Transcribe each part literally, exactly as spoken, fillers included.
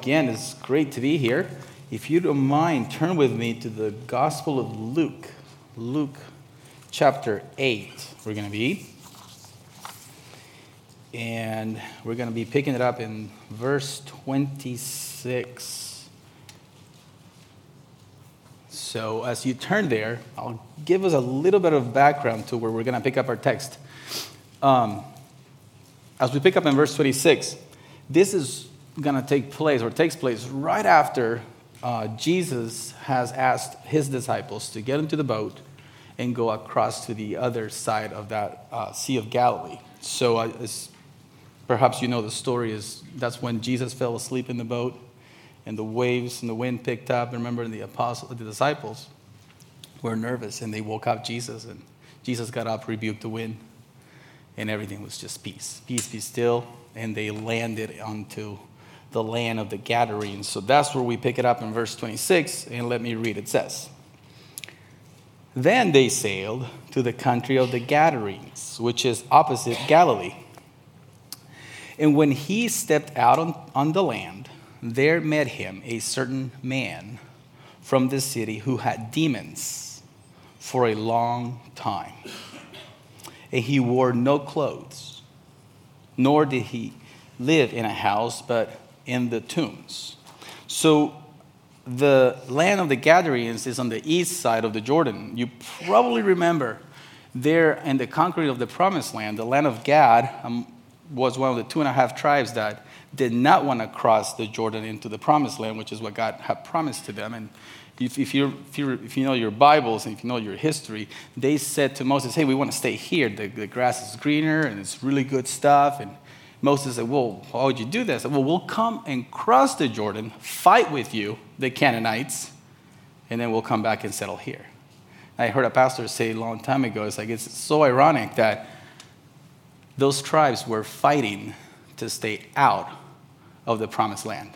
again. It's great to be here. If you don't mind, turn with me to the Gospel of Luke. Luke chapter eight, we're going to be. And we're going to be picking it up in verse twenty-six. So as you turn there, I'll give us a little bit of background to where we're going to pick up our text. Um, as we pick up in verse twenty-six, this is going to take place, or takes place, right after uh, Jesus has asked his disciples to get into the boat and go across to the other side of that uh, Sea of Galilee. So uh, as perhaps you know the story is that's when Jesus fell asleep in the boat and the waves and the wind picked up. Remember, the apostles, the disciples were nervous and they woke up Jesus, and Jesus got up, rebuked the wind, and everything was just peace. Peace, be still. And they landed onto the land of the Gadarenes. So that's where we pick it up in verse twenty-six, and let me read. It says, "Then they sailed to the country of the Gadarenes, which is opposite Galilee. And when he stepped out on, on the land, there met him a certain man from the city who had demons for a long time. And he wore no clothes, nor did he live in a house, but in the tombs." So the land of the Gadarenes is on the east side of the Jordan. You probably remember there in the conquering of the Promised Land, the land of Gad um, was one of the two and a half tribes that did not want to cross the Jordan into the Promised Land, which is what God had promised to them. And if, if, you if, you if you know your Bibles and if you know your history, they said to Moses, "Hey, we want to stay here. The, the grass is greener and it's really good stuff." And Moses said, "Well, why would you do this?" I said, "Well, we'll come and cross the Jordan, fight with you, the Canaanites, and then we'll come back and settle here." I heard a pastor say a long time ago, it's like, it's so ironic that those tribes were fighting to stay out of the Promised Land.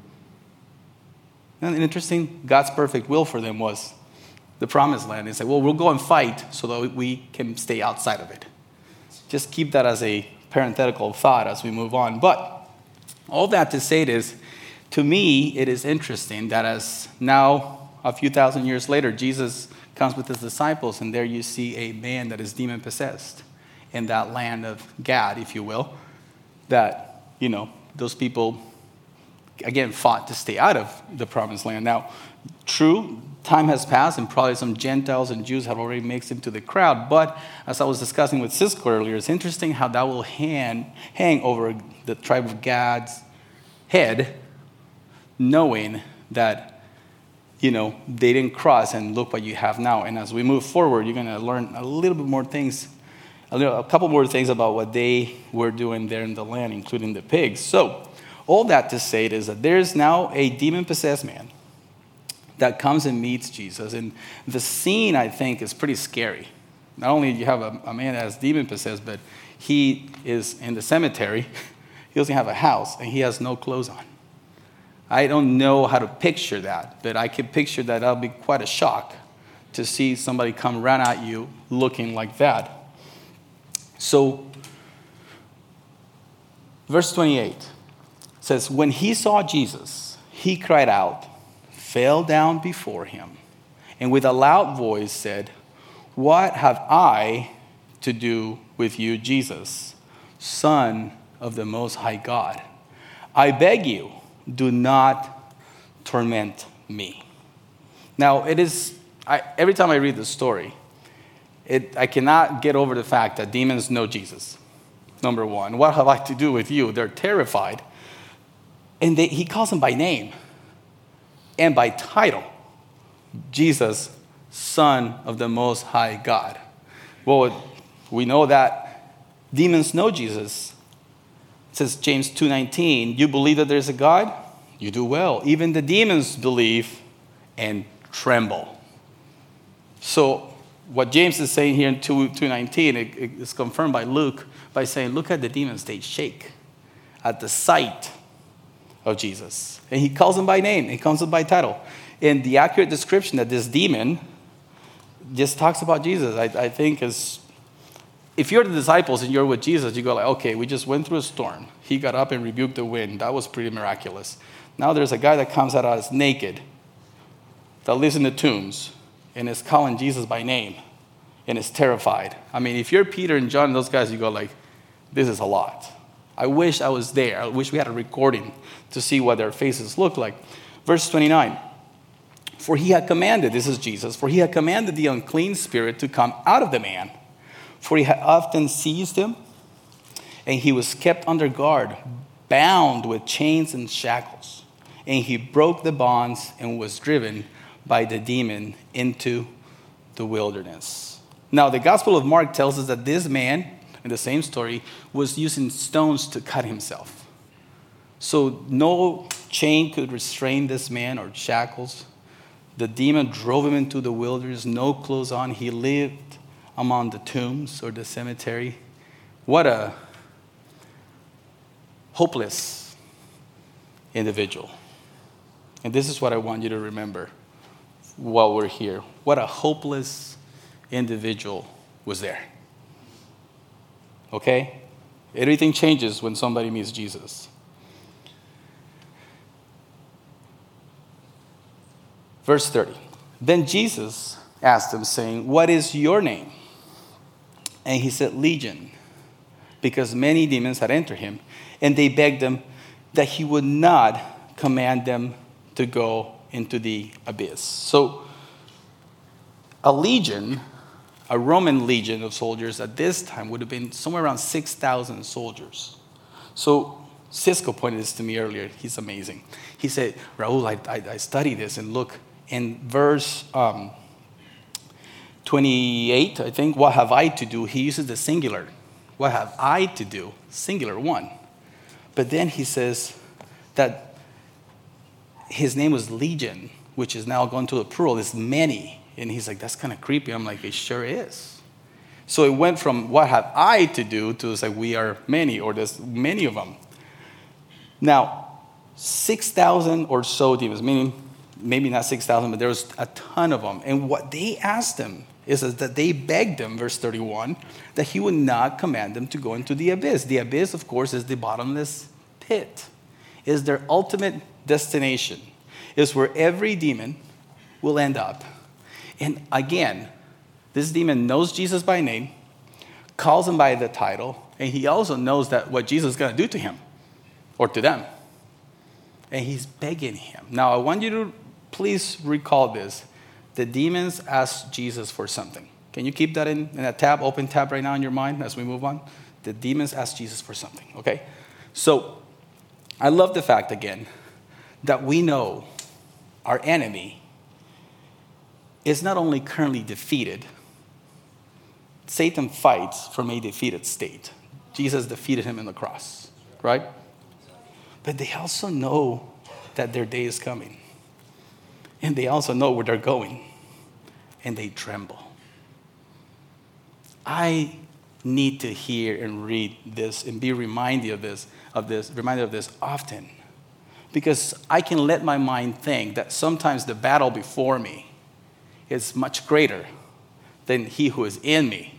And interesting, God's perfect will for them was the Promised Land. They said, "Well, we'll go and fight so that we can stay outside of it." Just keep that as a parenthetical thought as we move on. But all that to say it is, to me, it is interesting that as now, a few thousand years later, Jesus comes with his disciples, and there you see a man that is demon-possessed in that land of Gad, if you will, that, you know, those people, again, fought to stay out of the Promised Land. Now, true, time has passed, and probably some Gentiles and Jews have already mixed into the crowd. But as I was discussing with Cisco earlier, it's interesting how that will hang, hang over the tribe of Gad's head, knowing that, you know, they didn't cross, and look what you have now. And as we move forward, you're going to learn a little bit more things, a, little, a couple more things about what they were doing there in the land, including the pigs. So all that to say it is that there's now a demon-possessed man that comes and meets Jesus. And the scene, I think, is pretty scary. Not only do you have a, a man that is demon-possessed, but he is in the cemetery. He doesn't have a house, and he has no clothes on. I don't know how to picture that, but I can picture that that'll be quite a shock to see somebody come run at you looking like that. So, verse twenty-eight says, "When he saw Jesus, he cried out, fell down before him, and with a loud voice said, 'What have I to do with you, Jesus, Son of the Most High God? I beg you, do not torment me.'" Now, it is, I, every time I read this story, it, I cannot get over the fact that demons know Jesus, number one. "What have I to do with you?" They're terrified. And they, he calls them by name and by title. Jesus, Son of the Most High God. Well, we know that demons know Jesus. It says, James two nineteen, "You believe that there's a God? You do well. Even the demons believe and tremble." So what James is saying here in two nineteen, it, it is confirmed by Luke by saying, look at the demons, they shake at the sight of Jesus. And he calls them by name, he calls them by title. And the accurate description that this demon just talks about Jesus, I, I think is if you're the disciples and you're with Jesus, you go like, okay, we just went through a storm. He got up and rebuked the wind. That was pretty miraculous. Now there's a guy that comes out of us naked, that lives in the tombs, and is calling Jesus by name, and is terrified. I mean, if you're Peter and John and those guys, you go like, this is a lot. I wish I was there. I wish we had a recording to see what their faces look like. Verse twenty-nine. For he had commanded, this is Jesus, for he had commanded the unclean spirit to come out of the man. For he had often seized him, and he was kept under guard, bound with chains and shackles. And he broke the bonds and was driven by the demon into the wilderness. Now, the Gospel of Mark tells us that this man, in the same story, was using stones to cut himself. So no chain could restrain this man or shackles. The demon drove him into the wilderness, no clothes on. He lived among the tombs or the cemetery. What a hopeless individual. And this is what I want you to remember while we're here. What a hopeless individual was there. Okay? Everything changes when somebody meets Jesus. Verse thirty. Then Jesus asked him, saying, what is your name? And he said, Legion, because many demons had entered him. And they begged him that he would not command them to go into the abyss. So, a legion, a Roman legion of soldiers at this time would have been somewhere around six thousand soldiers. So, Cisco pointed this to me earlier. He's amazing. He said, Raul, I, I, I studied this, and look, in verse um, twenty-eight, I think, what have I to do? He uses the singular. What have I to do? Singular, one. But then he says that his name was Legion, which is now gone to the plural. It's many. And he's like, that's kind of creepy. I'm like, it sure is. So it went from what have I to do to it's like we are many, or there's many of them. Now, six thousand or so demons, meaning maybe not six thousand, but there was a ton of them. And what they asked him is that they begged him, verse thirty-one, that he would not command them to go into the abyss. The abyss, of course, is the bottomless pit. Is their ultimate destination. Is where every demon will end up. And again, this demon knows Jesus by name, calls him by the title, and he also knows that what Jesus is going to do to him or to them. And he's begging him. Now, I want you to please recall this. The demons asked Jesus for something. Can you keep that in, in a tab, open tab right now in your mind as we move on? The demons asked Jesus for something, okay? So, I love the fact, again, that we know our enemy is not only currently defeated. Satan fights from a defeated state. Jesus defeated him in the cross, right? But they also know that their day is coming. And they also know where they're going. And they tremble. I need to hear and read this and be reminded of this, of this, reminded of this often. Because I can let my mind think that sometimes the battle before me is much greater than he who is in me.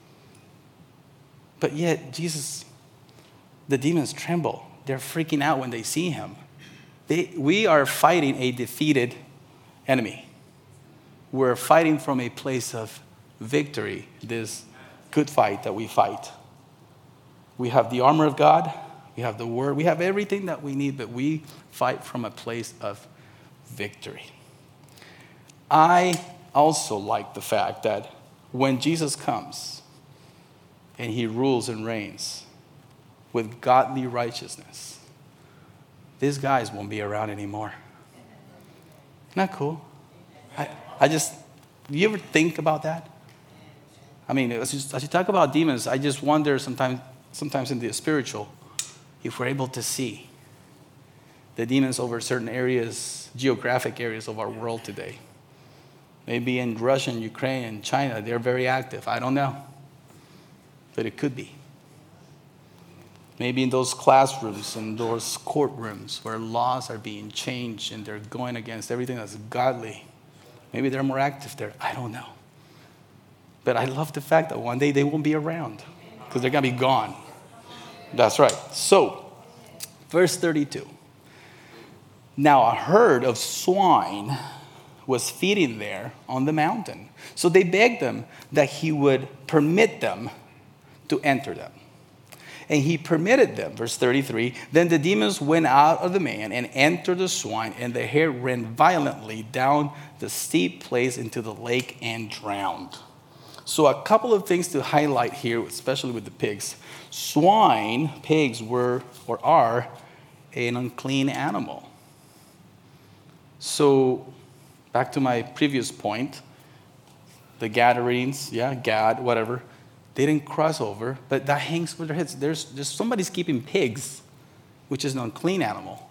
But yet, Jesus, the demons tremble. They're freaking out when they see him. They, we are fighting a defeated enemy. We're fighting from a place of victory, this good fight that we fight. We have the armor of God. We have the word. We have everything that we need, but we fight from a place of victory. I also like the fact that when Jesus comes and he rules and reigns with godly righteousness, these guys won't be around anymore. Isn't that cool? I, I just, you ever think about that? I mean, as you, as you talk about demons, I just wonder sometimes, sometimes in the spiritual, if we're able to see the demons over certain areas, geographic areas of our world today. Maybe in Russia and Ukraine and China, they're very active. I don't know. But it could be. Maybe in those classrooms and those courtrooms where laws are being changed and they're going against everything that's godly. Maybe they're more active there. I don't know. But I love the fact that one day they won't be around because they're going to be gone. That's right. So, verse thirty-two. Now a herd of swine was feeding there on the mountain. So they begged him that he would permit them to enter them. And he permitted them, verse thirty-three. Then the demons went out of the man and entered the swine, and the hare ran violently down the steep place into the lake and drowned. So a couple of things to highlight here, especially with the pigs. Swine, pigs were or are an unclean animal. So back to my previous point, the Gadarenes, yeah, Gad, whatever, they didn't cross over, but that hangs with their heads. There's just somebody's keeping pigs, which is an unclean animal.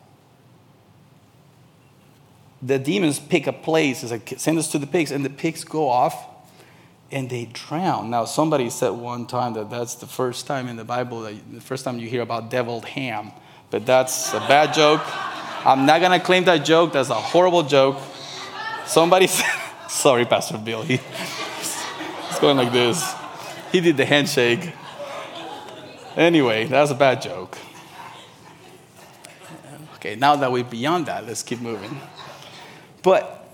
The demons pick a place, it's like, send us to the pigs, and the pigs go off and they drown. Now, somebody said one time that that's the first time in the Bible, that the first time you hear about deviled ham, but that's a bad joke. I'm not going to claim that joke. That's a horrible joke. Somebody said, sorry, Pastor Bill. He, he's going like this. He did the handshake. Anyway, that's a bad joke. Okay, now that we're beyond that, let's keep moving. But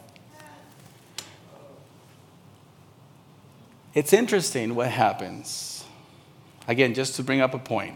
it's interesting what happens. Again, just to bring up a point.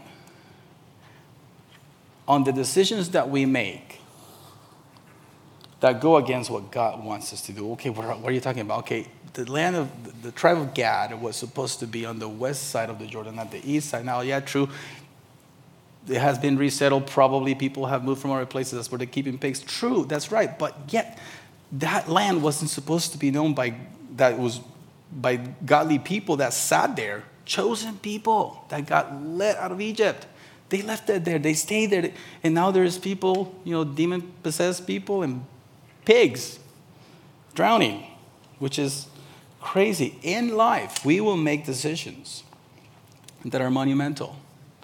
On the decisions that we make that go against what God wants us to do. Okay, what are, what are you talking about? Okay, the land of the, the tribe of Gad was supposed to be on the west side of the Jordan, not the east side. Now, yeah, true. It has been resettled. Probably people have moved from other places. That's where they're keeping pigs. True, that's right. But yet, that land wasn't supposed to be known by, that was by godly people that sat there, chosen people that got led out of Egypt. They left it there. They stayed there. And now there's people, you know, demon-possessed people and pigs drowning, which is crazy. In life, we will make decisions that are monumental.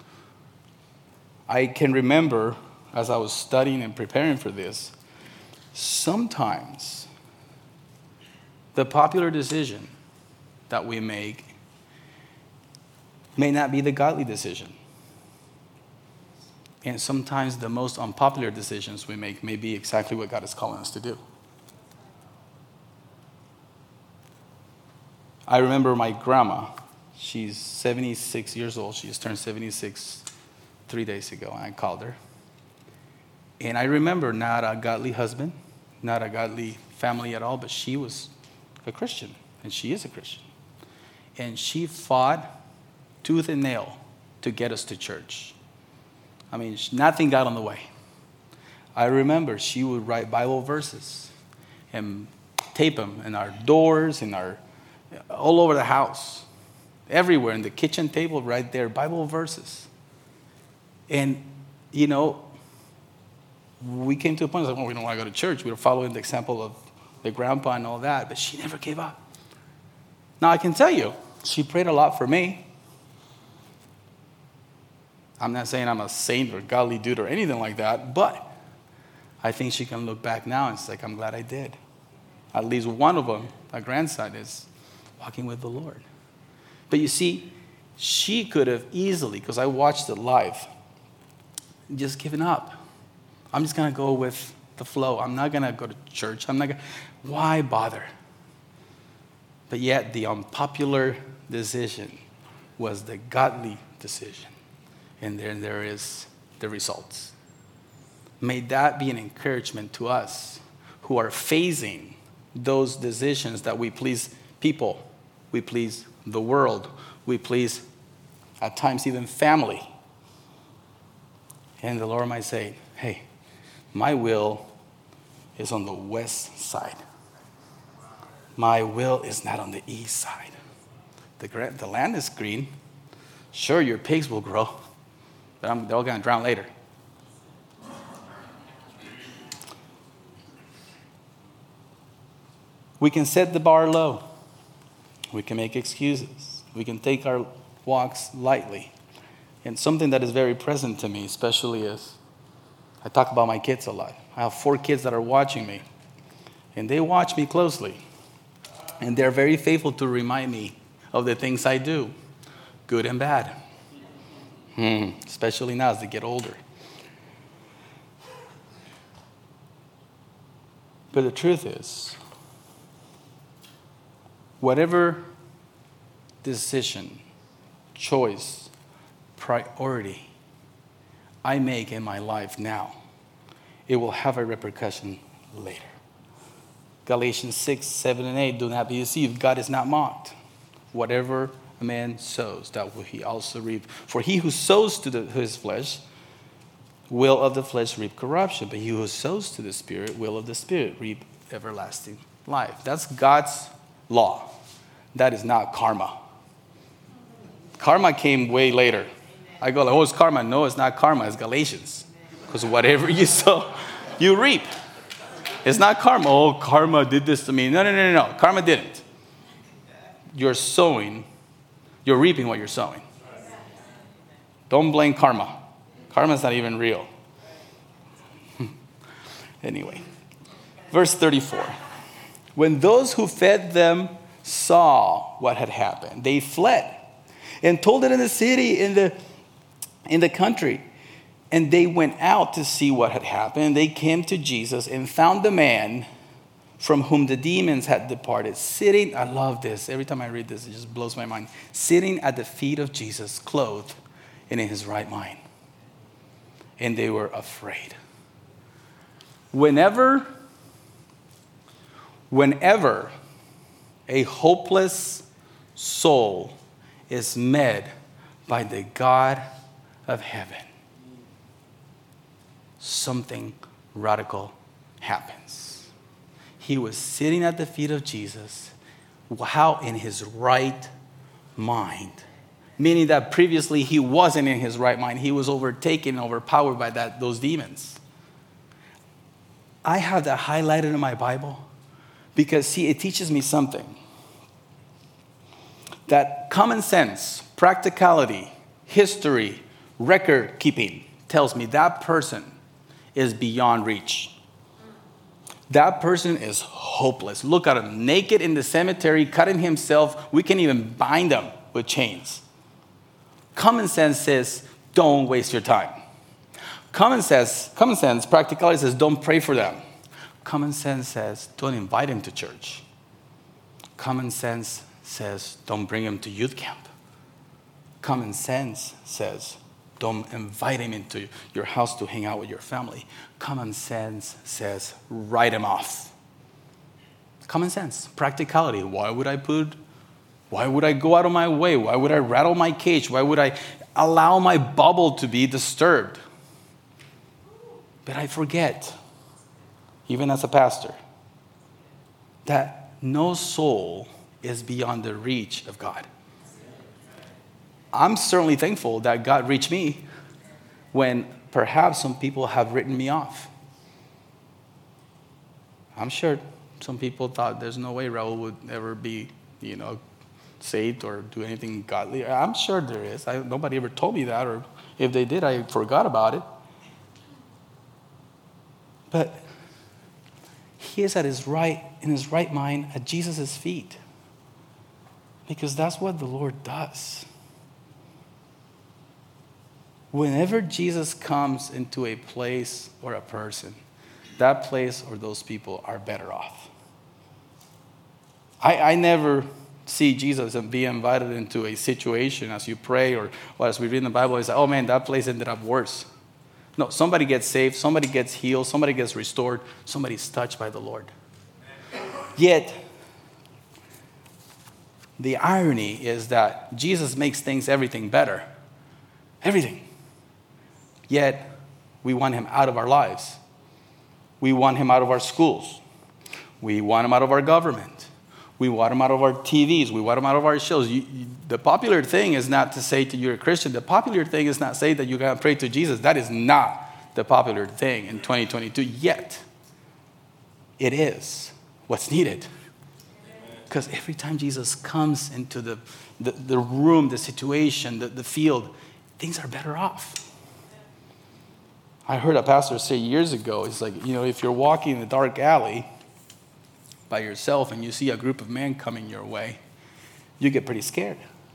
I can remember, as I was studying and preparing for this, sometimes the popular decision that we make may not be the godly decision. And sometimes the most unpopular decisions we make may be exactly what God is calling us to do. I remember my grandma. She's seventy-six years old. She just turned seventy-six three days ago, and I called her. And I remember not a godly husband, not a godly family at all, but she was a Christian, and she is a Christian. And she fought tooth and nail to get us to church. I mean, nothing got on the way. I remember she would write Bible verses and tape them in our doors, in our, all over the house, everywhere, in the kitchen table right there, Bible verses. And, you know, we came to a point, like, well, we don't want to go to church. We were following the example of the grandpa and all that, but she never gave up. Now, I can tell you, she prayed a lot for me. I'm not saying I'm a saint or godly dude or anything like that, but I think she can look back now and say, like, I'm glad I did. At least one of them, a grandson, is walking with the Lord. But you see, she could have easily, because I watched it live, just given up. I'm just going to go with the flow. I'm not going to go to church. I'm not going to. Why bother? But yet, the unpopular decision was the godly decision. And then there is the results. May that be an encouragement to us who are facing those decisions that we please people, we please the world, we please at times even family. And the Lord might say, hey, my will is on the west side. My will is not on the east side. The, the land is green. Sure, your pigs will grow, but I'm, they're all going to drown later. We can set the bar low. We can make excuses. We can take our walks lightly. And something that is very present to me, especially as I talk about my kids a lot. I have four kids that are watching me, and they watch me closely. And they're very faithful to remind me of the things I do, good and bad. Hmm. Especially now as they get older. But the truth is, whatever decision, choice, priority I make in my life now, it will have a repercussion later. Galatians six, seven, and eight, do not be deceived. God is not mocked. Whatever a man sows, that will he also reap. For he who sows to the, his flesh will of the flesh reap corruption, but he who sows to the Spirit will of the Spirit reap everlasting life. That's God's law. That is not karma. Karma came way later. I go like, oh, it's karma. No, it's not karma. It's Galatians. Because whatever you sow, you reap. It's not karma. Oh, karma did this to me. No, no, no, no, no. Karma didn't. You're sowing. You're reaping what you're sowing. Don't blame karma. Karma's not even real. Anyway, verse thirty-four. When those who fed them saw what had happened, they fled and told it in the city, in the, in the country. And they went out to see what had happened. They came to Jesus and found the man from whom the demons had departed, sitting, I love this. Every time I read this, it just blows my mind. Sitting at the feet of Jesus, clothed and in his right mind. And they were afraid. Whenever, whenever a hopeless soul is met by the God of heaven, something radical happens. He was sitting at the feet of Jesus, how in his right mind. Meaning that previously he wasn't in his right mind. He was overtaken, overpowered by that those demons. I have that highlighted in my Bible because, see, it teaches me something. That common sense, practicality, history, record keeping tells me that person is beyond reach. That person is hopeless. Look at him, naked in the cemetery, cutting himself. We can even bind him with chains. Common sense says, don't waste your time. Common sense, common sense, practicality says, don't pray for them. Common sense says, don't invite him to church. Common sense says, don't bring him to youth camp. Common sense says, don't invite him into your house to hang out with your family. Common sense says, write him off. Common sense, practicality. Why would I put, why would I go out of my way? Why would I rattle my cage? Why would I allow my bubble to be disturbed? But I forget, even as a pastor, that no soul is beyond the reach of God. I'm certainly thankful that God reached me when perhaps some people have written me off. I'm sure some people thought there's no way Raul would ever be, you know, saved or do anything godly. I'm sure there is. I, nobody ever told me that, or if they did, I forgot about it. But he is at his right, in his right mind, at Jesus' feet. Because that's what the Lord does. Whenever Jesus comes into a place or a person, that place or those people are better off. I, I never see Jesus and be invited into a situation as you pray or, or as we read in the Bible, it's like, oh man, that place ended up worse. No, somebody gets saved, somebody gets healed, somebody gets restored, somebody's touched by the Lord. Yet, the irony is that Jesus makes things, everything better. Everything. Yet, we want him out of our lives. We want him out of our schools. We want him out of our government. We want him out of our T Vs. We want him out of our shows. You, you, the popular thing is not to say to you're a Christian. The popular thing is not say that you're going to pray to Jesus. That is not the popular thing in twenty twenty-two. Yet, it is what's needed. Because every time Jesus comes into the, the, the room, the situation, the, the field, things are better off. I heard a pastor say years ago, it's like, you know, if you're walking in a dark alley by yourself and you see a group of men coming your way, you get pretty scared.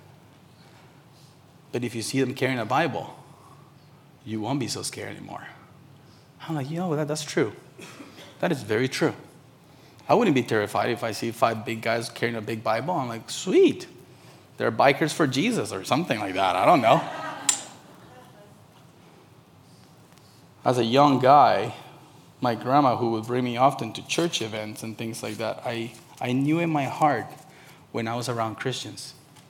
But if you see them carrying a Bible, you won't be so scared anymore. I'm like, you know, that, that's true. That is very true. I wouldn't be terrified if I see five big guys carrying a big Bible. I'm like, sweet. They're bikers for Jesus or something like that. I don't know. As a young guy, my grandma, who would bring me often to church events and things like that, I, I knew in my heart when I was around Christians.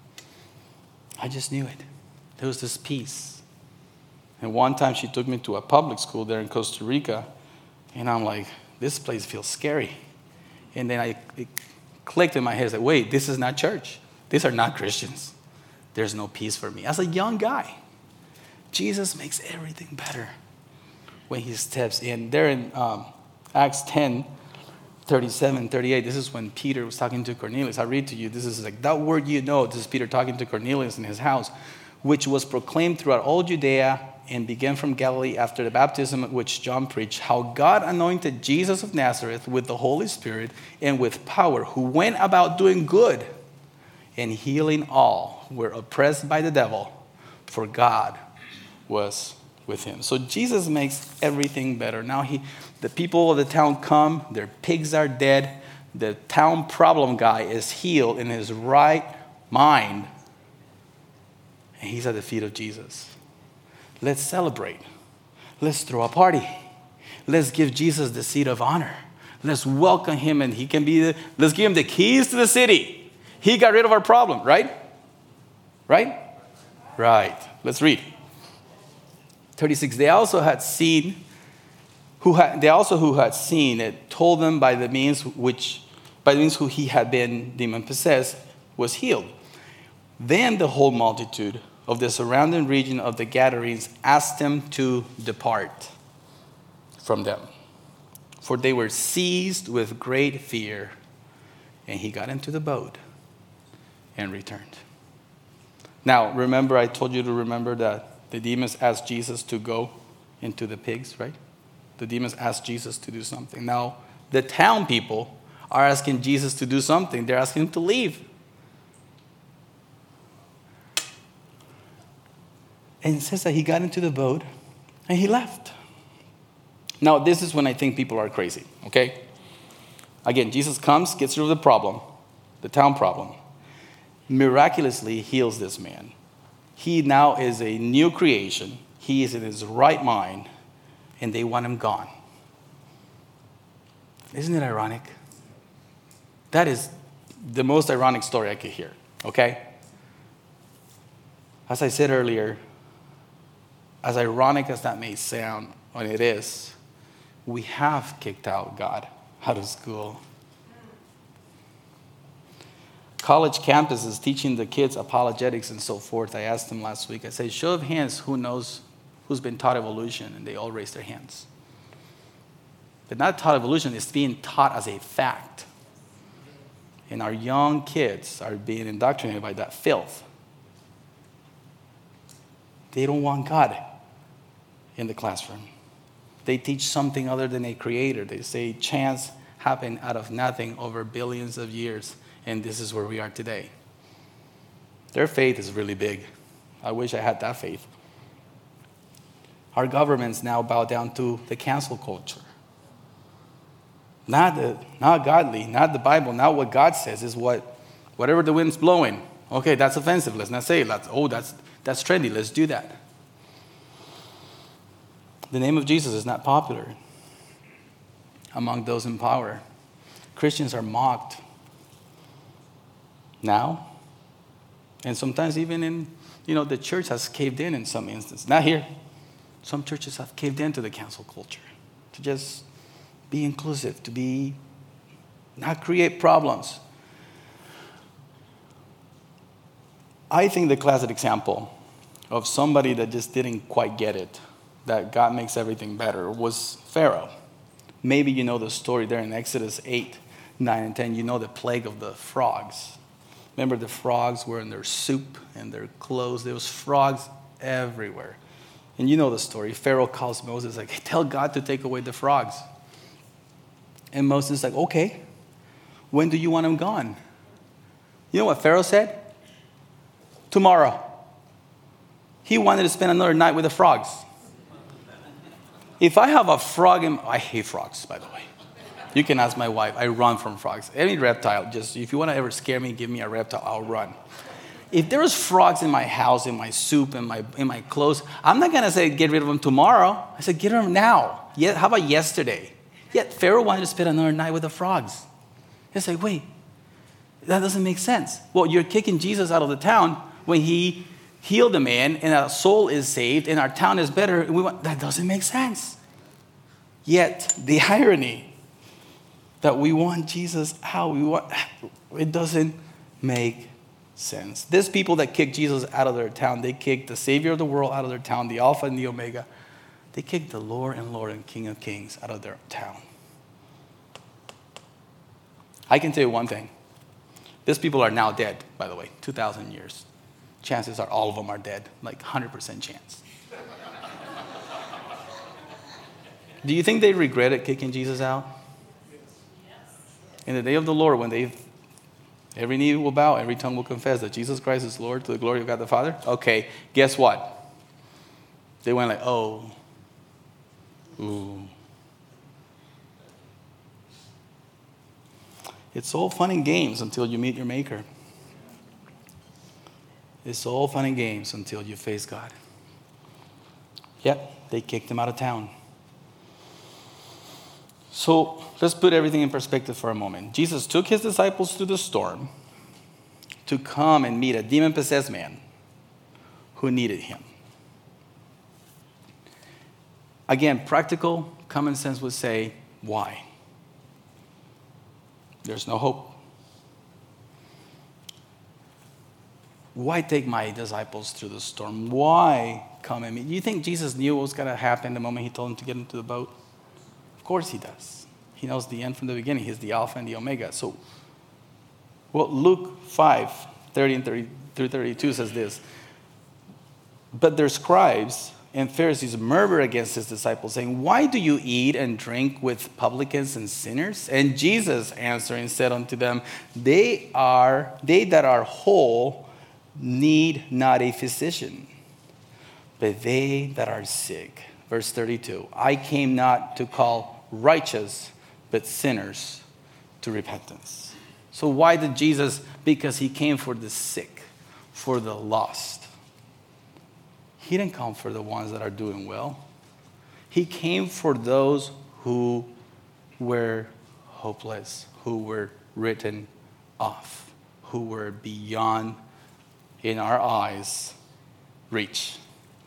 I just knew it. There was this peace. And one time she took me to a public school there in Costa Rica, and I'm like, this place feels scary. And then I, it clicked in my head, like, wait, this is not church. These are not Christians. There's no peace for me. As a young guy, Jesus makes everything better when he steps in. There in um, Acts ten, thirty-seven, thirty-eight, this is when Peter was talking to Cornelius. I read to you, this is like, that word you know, this is Peter talking to Cornelius in his house, which was proclaimed throughout all Judea and began from Galilee after the baptism which John preached, how God anointed Jesus of Nazareth with the Holy Spirit and with power, who went about doing good and healing all who were oppressed by the devil, for God was with him. So Jesus makes everything better. Now he, the people of the town come, their pigs are dead, the town problem guy is healed in his right mind, and he's at the feet of Jesus. Let's celebrate. Let's throw a party. Let's give Jesus the seat of honor. Let's welcome him, and he can be the, let's give him the keys to the city. He got rid of our problem, right? Right? Right. Let's read. thirty-six, they also had seen, who had, they also who had seen it told them by the means which, by the means who he had been demon possessed was healed. Then the whole multitude of the surrounding region of the Gadarenes asked him to depart from them, for they were seized with great fear. And he got into the boat and returned. Now, remember, I told you to remember that the demons asked Jesus to go into the pigs, right? The demons asked Jesus to do something. Now, the town people are asking Jesus to do something. They're asking him to leave. And it says that he got into the boat and he left. Now, this is when I think people are crazy, okay? Again, Jesus comes, gets rid of the problem, the town problem, miraculously heals this man. He now is a new creation. He is in his right mind, and they want him gone. Isn't it ironic? That is the most ironic story I could hear, okay? As I said earlier, as ironic as that may sound, and it is, we have kicked out God out of school. College campuses teaching the kids apologetics and so forth. I asked them last week, I said, show of hands, who knows, who's been taught evolution? And they all raised their hands. But not taught evolution, it's being taught as a fact. And our young kids are being indoctrinated by that filth. They don't want God in the classroom. They teach something other than a creator. They say chance happened out of nothing over billions of years, and this is where we are today. Their faith is really big. I wish I had that faith. Our governments now bow down to the cancel culture. Not the, not godly, not the Bible, not what God says, is what, whatever the wind's blowing. Okay, that's offensive. Let's not say it. Let's, oh, that's, that's trendy. Let's do that. The name of Jesus is not popular among those in power. Christians are mocked now. And sometimes even in, you know, the church has caved in in some instances. Not here. Some churches have caved into the cancel culture to just be inclusive, to be, not create problems. I think the classic example of somebody that just didn't quite get it, that God makes everything better, was Pharaoh. Maybe you know the story there in Exodus eight, nine, and ten. You know the plague of the frogs. Remember, the frogs were in their soup and their clothes. There was frogs everywhere. And you know the story. Pharaoh calls Moses, like, hey, tell God to take away the frogs. And Moses is like, okay, when do you want them gone? You know what Pharaoh said? tomorrow. He wanted to spend another night with the frogs. If I have a frog in, I hate frogs, by the way. You can ask my wife. I run from frogs. Any reptile, just if you want to ever scare me, give me a reptile, I'll run. If there was frogs in my house, in my soup, in my in my clothes, I'm not gonna say get rid of them tomorrow. I said get rid of them now. Yeah, how about yesterday? Yet Pharaoh wanted to spend another night with the frogs. It's like, wait, that doesn't make sense. Well, you're kicking Jesus out of the town when he healed the man, and our soul is saved, and our town is better. We want, that doesn't make sense. Yet the irony that we want Jesus out, we want, it doesn't make sense. These people that kicked Jesus out of their town, they kicked the Savior of the world out of their town, the Alpha and the Omega. They kicked the Lord and Lord and King of Kings out of their town. I can tell you one thing. These people are now dead, by the way, two thousand years. Chances are all of them are dead, like one hundred percent chance. Do you think they regretted kicking Jesus out? In the day of the Lord, when they, every knee will bow, every tongue will confess that Jesus Christ is Lord to the glory of God the Father. Okay, guess what? They went like, oh, ooh. It's all fun and games until you meet your Maker. It's all fun and games until you face God. Yep, they kicked him out of town. So let's put everything in perspective for a moment. Jesus took his disciples through the storm to come and meet a demon-possessed man who needed him. Again, practical common sense would say, why? There's no hope. Why take my disciples through the storm? Why come and meet? Do you think Jesus knew what was going to happen the moment he told them to get into the boat? Of course he does. He knows the end from the beginning. He's the Alpha and the Omega. So, well, Luke five, thirty and thirty through thirty-two says this. But their scribes and Pharisees murmured against his disciples, saying, why do you eat and drink with publicans and sinners? And Jesus answering said unto them, They are they that are whole need not a physician, but they that are sick. Verse thirty-two, I came not to call righteous, but sinners to repentance. So why did Jesus? Because he came for the sick, for the lost. He didn't come for the ones that are doing well. He came for those who were hopeless, who were written off, who were beyond, in our eyes, reach.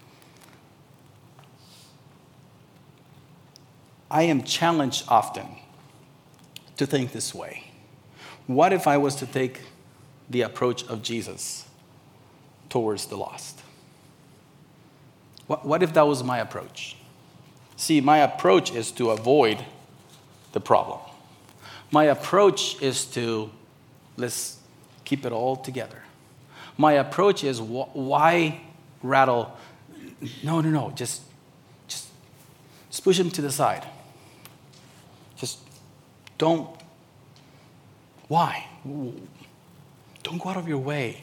I am challenged often to think this way. What if I was to take the approach of Jesus towards the lost? What, what if that was my approach? See, my approach is to avoid the problem. My approach is to, let's keep it all together. My approach is, wh- why rattle? No, no, no, just, just, just push him to the side. Just don't. Why? Don't go out of your way.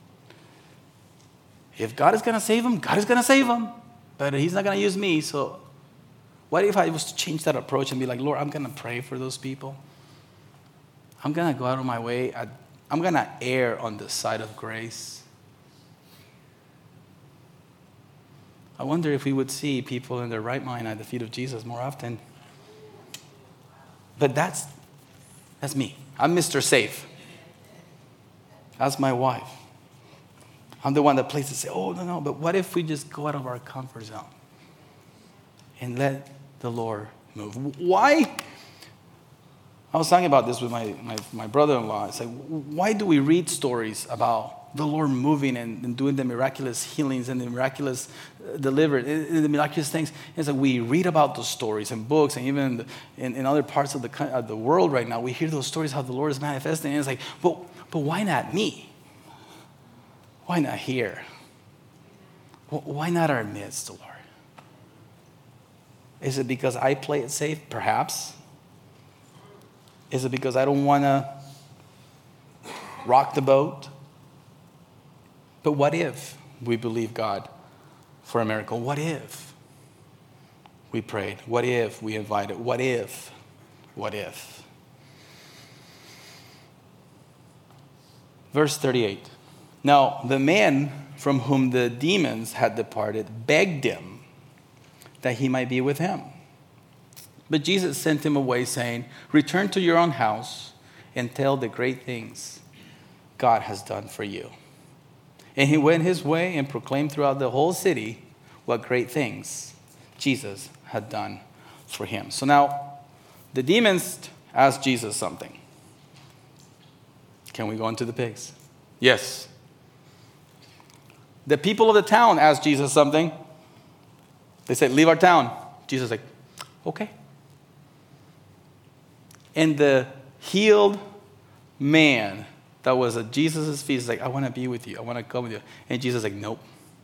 If God is going to save him, God is going to save him. But he's not going to use me. So what if I was to change that approach and be like, Lord, I'm going to pray for those people. I'm going to go out of my way. I, I'm going to err on the side of grace. I wonder if we would see people in their right mind at the feet of Jesus more often. But that's that's me. I'm Mister Safe. That's my wife. I'm the one that plays to say, oh, no, no. But what if we just go out of our comfort zone and let the Lord move? Why? I was talking about this with my, my, my brother-in-law. I said, why do we read stories about the Lord moving and, and doing the miraculous healings and the miraculous uh, deliverance, and the miraculous things? It's like we read about those stories in books, and even in, the, in, in other parts of the, of the world right now, we hear those stories how the Lord is manifesting. And it's like, but, but why not me? Why not here? Why not our midst, Lord? Is it because I play it safe? Perhaps. Is it because I don't want to rock the boat? But what if we believe God for a miracle? What if we prayed? What if we invited? What if? What if? Verse thirty-eight. Now, the man from whom the demons had departed begged him that he might be with him. But Jesus sent him away, saying, return to your own house and tell the great things God has done for you. And he went his way and proclaimed throughout the whole city what great things Jesus had done for him. So now, the demons asked Jesus something. Can we go into the pigs? Yes. The people of the town asked Jesus something. They said, leave our town. Jesus was like, okay. And the healed man that was at Jesus' feet is like, I want to be with you. I want to come with you. And Jesus is like, nope.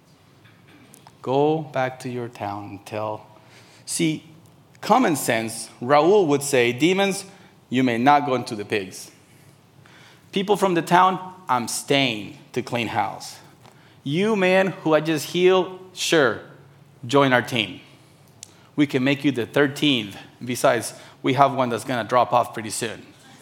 Go back to your town and tell. See, common sense, Raul would say, demons, you may not go into the pigs. People from the town, I'm staying to clean house. You, man, who I just healed, sure, join our team. We can make you the thirteenth. Besides, we have one that's going to drop off pretty soon.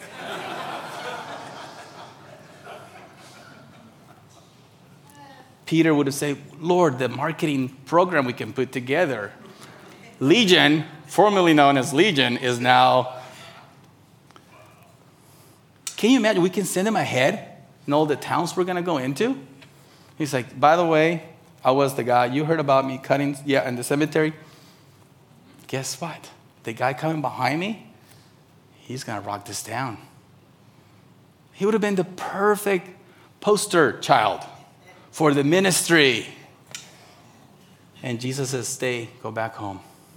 Peter would have said, Lord, the marketing program we can put together. Legion, formerly known as Legion, is now. Can you imagine? We can send them ahead in all the towns we're going to go into. He's like, by the way, I was the guy. You heard about me cutting, yeah, in the cemetery. Guess what? The guy coming behind me, he's going to rock this down. He would have been the perfect poster child for the ministry. And Jesus says, stay, go back home.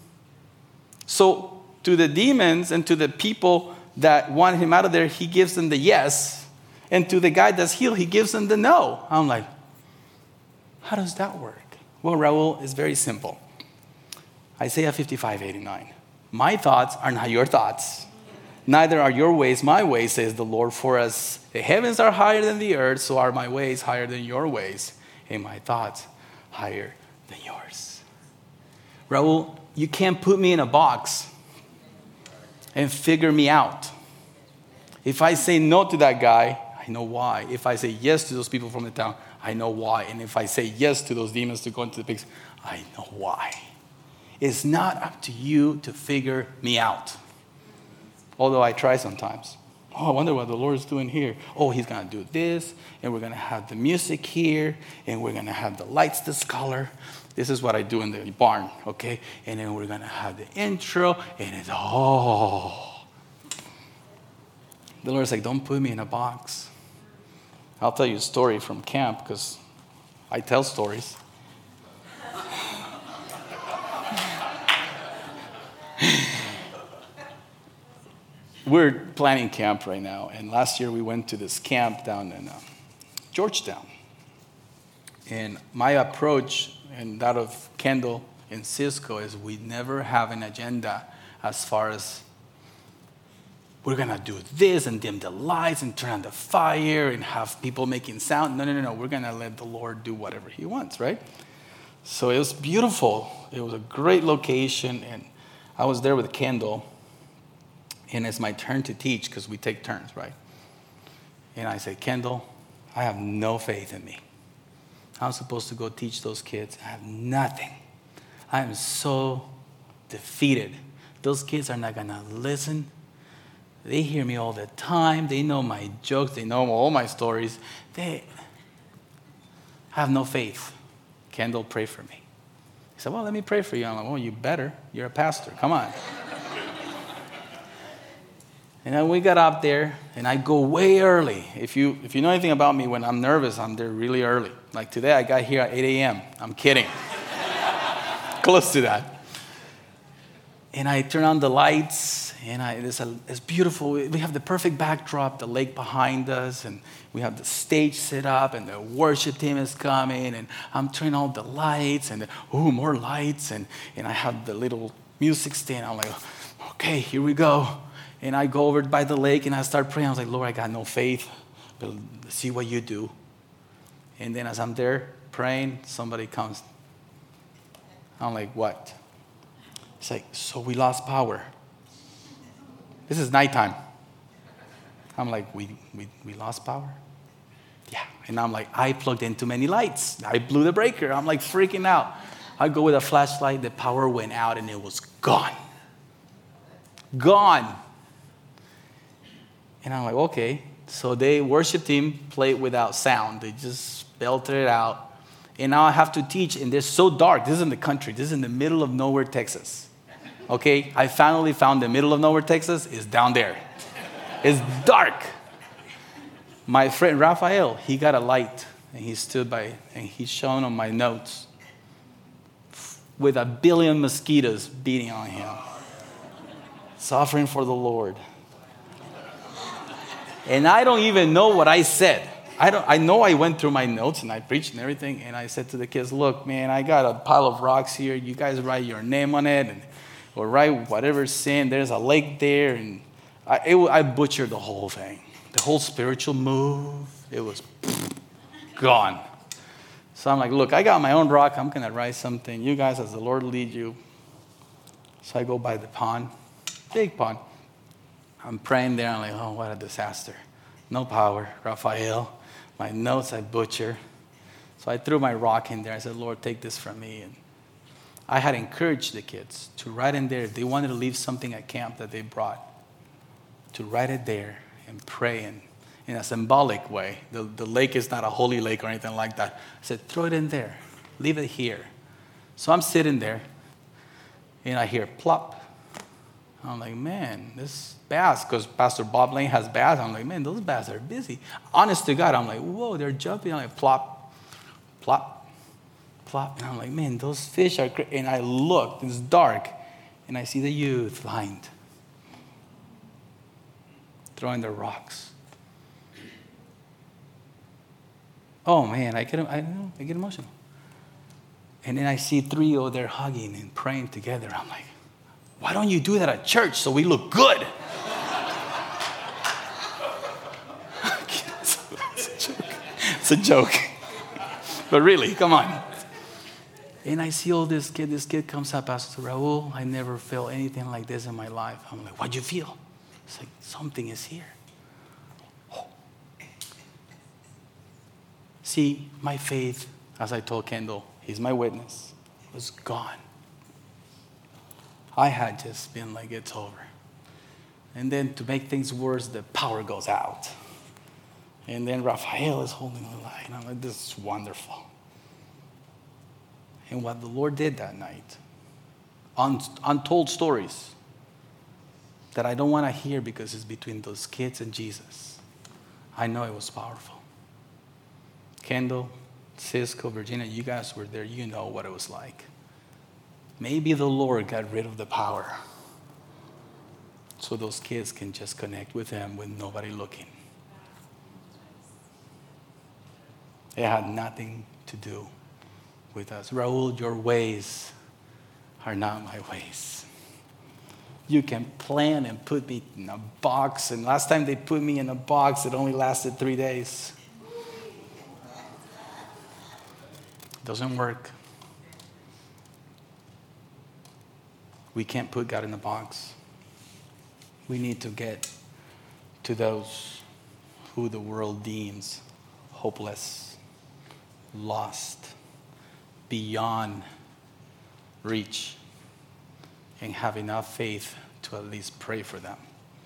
So to the demons and to the people that want him out of there, he gives them the yes. And to the guy that's healed, he gives them the no. I'm like, how does that work? Well, Raul, it's very simple. Isaiah fifty-five eighty-nine. My thoughts are not your thoughts. Neither are your ways my ways, says the Lord. For as the heavens are higher than the earth, so are my ways higher than your ways, and my thoughts higher than yours. Raul, you can't put me in a box and figure me out. If I say no to that guy, I know why. If I say yes to those people from the town, I know why. And if I say yes to those demons to go into the pigs, I know why. It's not up to you to figure me out. Although I try sometimes. Oh, I wonder what the Lord is doing here. Oh, he's going to do this, and we're going to have the music here, and we're going to have the lights this color. This is what I do in the barn, okay? And then we're going to have the intro, and it's, oh. The Lord's like, don't put me in a box. I'll tell you a story from camp, because I tell stories. We're planning camp right now, and last year we went to this camp down in uh, Georgetown. And my approach, and that of Kendall and Cisco, is we never have an agenda as far as we're going to do this and dim the lights and turn on the fire and have people making sound. No, no, no, no. We're going to let the Lord do whatever he wants, right? So it was beautiful. It was a great location, and I was there with Kendall. And it's my turn to teach because we take turns, right? And I said, Kendall, I have no faith in me. I'm supposed to go teach those kids. I have nothing. I am so defeated. Those kids are not going to listen. They hear me all the time. They know my jokes. They know all my stories. They have no faith. Kendall, pray for me. He said, well, let me pray for you. I'm like, well, you better. You're a pastor. Come on. And then we got up there, and I go way early. If you if you know anything about me, when I'm nervous, I'm there really early. Like today, I got here at eight a.m. I'm kidding. Close to that. And I turn on the lights, and I, it's, a, it's beautiful. We have the perfect backdrop, the lake behind us, and we have the stage set up, and the worship team is coming, and I'm turning on the lights, and ooh, more lights, and, and I have the little music stand. I'm like, okay, here we go. And I go over by the lake, and I start praying. I was like, Lord, I got no faith, but let's see what you do. And then as I'm there praying, somebody comes. I'm like, what? It's like, so we lost power. This is nighttime. I'm like, we, we, we lost power? Yeah. And I'm like, I plugged in too many lights. I blew the breaker. I'm like freaking out. I go with a flashlight. The power went out and it was gone. Gone. And I'm like, okay. So the worship team played without sound. They just belted it out. And now I have to teach, and it's so dark. This is in the country. This is in the middle of nowhere, Texas. Okay? I finally found the middle of nowhere, Texas is down there. It's dark. My friend Raphael, he got a light, and he stood by, and he's showing on my notes with a billion mosquitoes beating on him. Suffering for the Lord. And I don't even know what I said. I don't. I know I went through my notes and I preached and everything, and I said to the kids, look, man, I got a pile of rocks here. You guys write your name on it, and, or write whatever sin. There's a lake there, and I, it, I butchered the whole thing. The whole spiritual move, it was gone. So I'm like, look, I got my own rock. I'm going to write something. You guys, as the Lord lead you. So I go by the pond, big pond. I'm praying there. I'm like, oh, what a disaster. No power, Raphael. My notes I butcher. So I threw my rock in there. I said, Lord, take this from me. And I had encouraged the kids to write in there if they wanted to leave something at camp that they brought, to write it there and pray in, in a symbolic way. The, the lake is not a holy lake or anything like that. I said, throw it in there. Leave it here. So I'm sitting there, and I hear plop. I'm like, man, this bass, because Pastor Bob Lane has bass. I'm like, man, those bass are busy. Honest to God, I'm like, whoa, they're jumping. I'm like, plop, plop, plop. And I'm like, man, those fish are crazy. And I looked, it's dark, and I see the youth blind, throwing their rocks. Oh, man, I get, I, I get emotional. And then I see three over there hugging and praying together. I'm like, why don't you do that at church so we look good? It's a joke. It's a joke. But really, come on. And I see all this kid. This kid comes up, Pastor Raul, I never felt anything like this in my life. I'm like, what'd you feel? It's like, something is here. Oh. See, my faith, as I told Kendall, he's my witness, was gone. I had just been like, it's over. And then to make things worse, the power goes out. And then Raphael is holding the light. I'm like, this is wonderful. And what the Lord did that night, un- untold stories that I don't want to hear because it's between those kids and Jesus. I know it was powerful. Kendall, Cisco, Virginia, you guys were there. You know what it was like. Maybe the Lord got rid of the power so those kids can just connect with him with nobody looking. It had nothing to do with us. Raul, your ways are not my ways. You can plan and put me in a box, and last time they put me in a box, it only lasted three days. Doesn't work. We can't put God in a box. We need to get to those who the world deems hopeless, lost, beyond reach, and have enough faith to at least pray for them.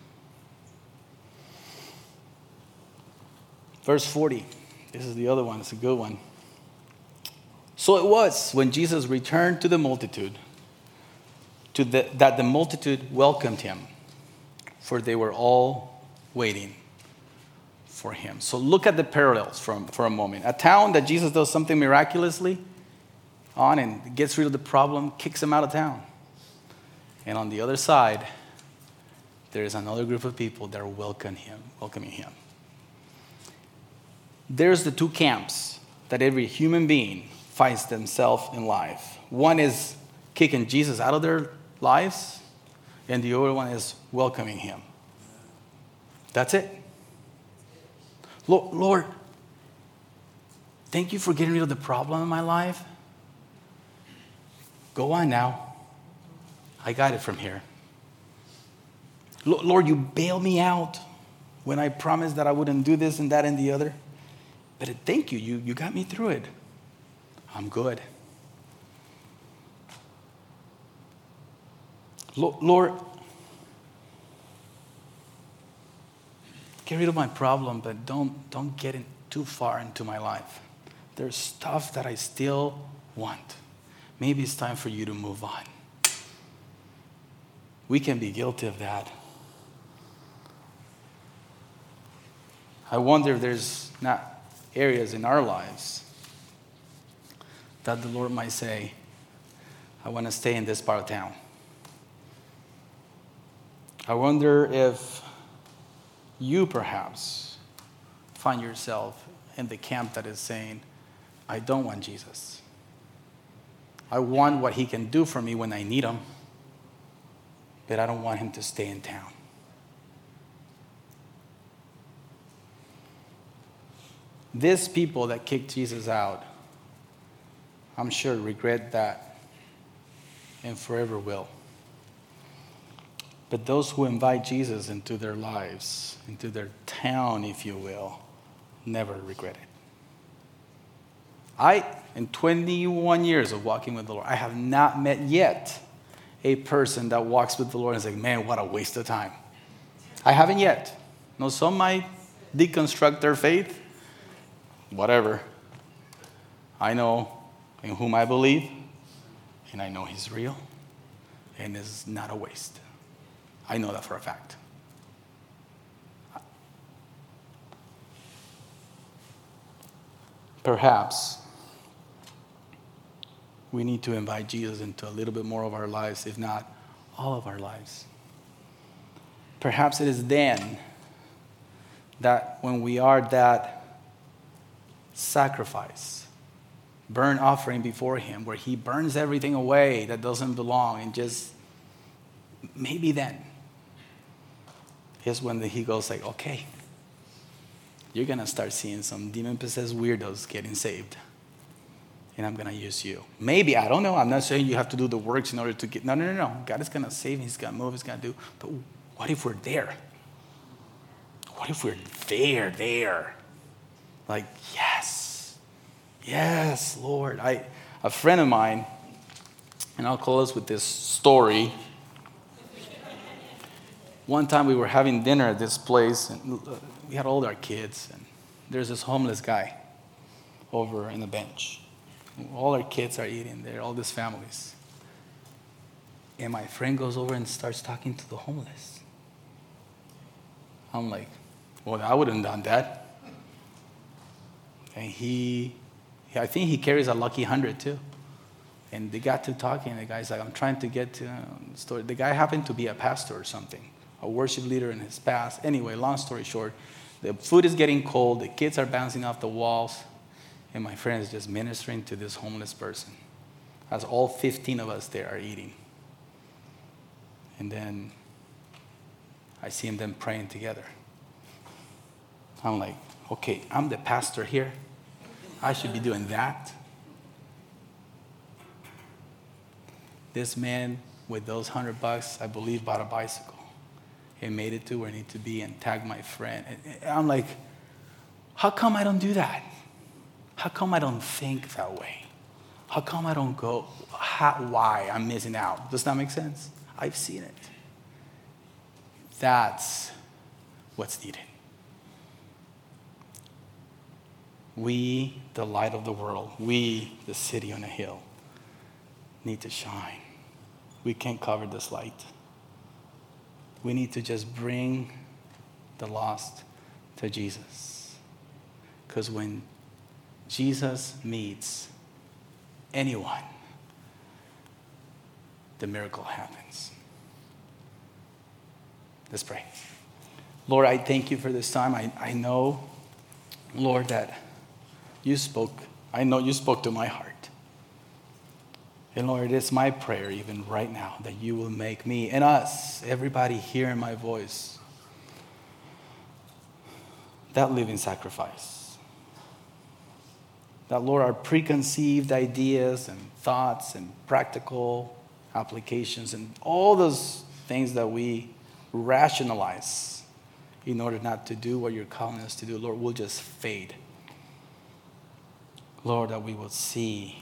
Verse forty. This is the other one. It's a good one. So it was when Jesus returned to the multitude To the, that the multitude welcomed him, for they were all waiting for him. So look at the parallels from, for a moment. A town that Jesus does something miraculously on and gets rid of the problem, kicks them out of town. And on the other side, there is another group of people that are welcoming him, welcoming him. There's the two camps that every human being finds themselves in life. One is kicking Jesus out of their lives, and the other one is welcoming him. That's it. Lord, Thank you for getting rid of the problem in my life. Go on now. I got it from here. Lord, you bailed me out when I promised that I wouldn't do this and that and the other. But thank you. You, you got me through it. I'm good. Lord, get rid of my problem, but don't, don't get in too far into my life. There's stuff that I still want. Maybe it's time for you to move on. We can be guilty of that. I wonder if there's not areas in our lives that the Lord might say, I want to stay in this part of town. I wonder if you perhaps find yourself in the camp that is saying, I don't want Jesus. I want what he can do for me when I need him, but I don't want him to stay in town. These people that kicked Jesus out, I'm sure regret that and forever will. But those who invite Jesus into their lives, into their town, if you will, never regret it. I, in twenty-one years of walking with the Lord, I have not met yet a person that walks with the Lord and says, man, what a waste of time. I haven't yet. No, some might deconstruct their faith. Whatever. I know in whom I believe, and I know he's real, and it's not a waste. I know that for a fact. Perhaps we need to invite Jesus into a little bit more of our lives, if not all of our lives. Perhaps it is then that when we are that sacrifice, burnt offering before him, where he burns everything away that doesn't belong, and just maybe then is when the, he goes like, okay, you're going to start seeing some demon-possessed weirdos getting saved. And I'm going to use you. Maybe, I don't know. I'm not saying you have to do the works in order to get, no, no, no, no. God is going to save, he's going to move, he's going to do. But what if we're there? What if we're there, there? Like, yes, yes, Lord. I, a friend of mine, and I'll close with this story. One time we were having dinner at this place, and we had all our kids, and there's this homeless guy over in the bench. All our kids are eating there, all these families. And my friend goes over and starts talking to the homeless. I'm like, well, I wouldn't have done that. And he, I think he carries a lucky hundred too. And they got to talking, and the guy's like, I'm trying to get to um, the story. The guy happened to be a pastor or something, a worship leader in his past. Anyway, long story short, the food is getting cold, the kids are bouncing off the walls, and my friend is just ministering to this homeless person as all fifteen of us there are eating. And then I see them praying together. I'm like, okay, I'm the pastor here. I should be doing that. This man with those hundred bucks, I believe, bought a bicycle and made it to where it needed to be and tagged my friend. And I'm like, how come I don't do that? How come I don't think that way? How come I don't go, how, why I'm missing out? Does that make sense? I've seen it. That's what's needed. We, the light of the world, we, the city on a hill, need to shine. We can't cover this light. We need to just bring the lost to Jesus. Because when Jesus meets anyone, the miracle happens. Let's pray. Lord, I thank you for this time. I, I know, Lord, that you spoke. I know you spoke to my heart. And Lord, it's my prayer even right now that you will make me and us, everybody hearing my voice, that living sacrifice. That, Lord, our preconceived ideas and thoughts and practical applications and all those things that we rationalize in order not to do what you're calling us to do, Lord, will just fade. Lord, that we will see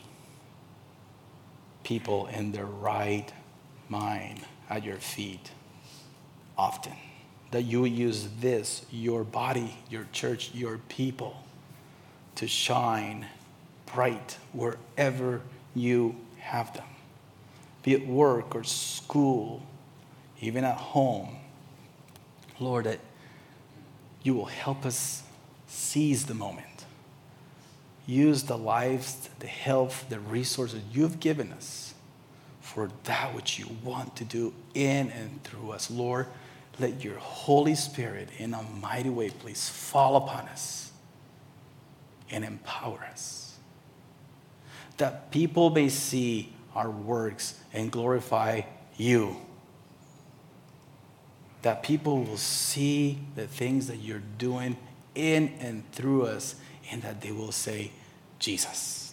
people in their right mind at your feet often. That you will use this, your body, your church, your people, to shine bright wherever you have them. Be it work or school, even at home. Lord, that you will help us seize the moment. Use the lives, the health, the resources you've given us for that which you want to do in and through us. Lord, let your Holy Spirit in a mighty way, please, fall upon us and empower us. That people may see our works and glorify you. That people will see the things that you're doing in and through us, and that they will say, Jesus.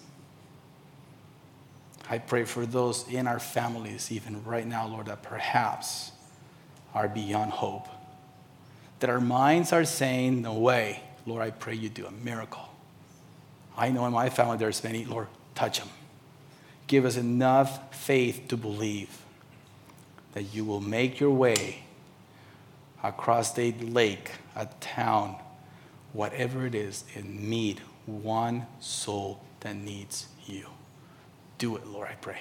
I pray for those in our families, even right now, Lord, that perhaps are beyond hope. That our minds are saying, no way. Lord, I pray you do a miracle. I know in my family there's many. Lord, touch them. Give us enough faith to believe that you will make your way across the lake, a town, whatever it is, and meet one soul that needs you. Do it, Lord, I pray.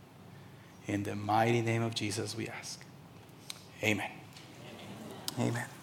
In the mighty name of Jesus we ask. Amen. Amen. Amen.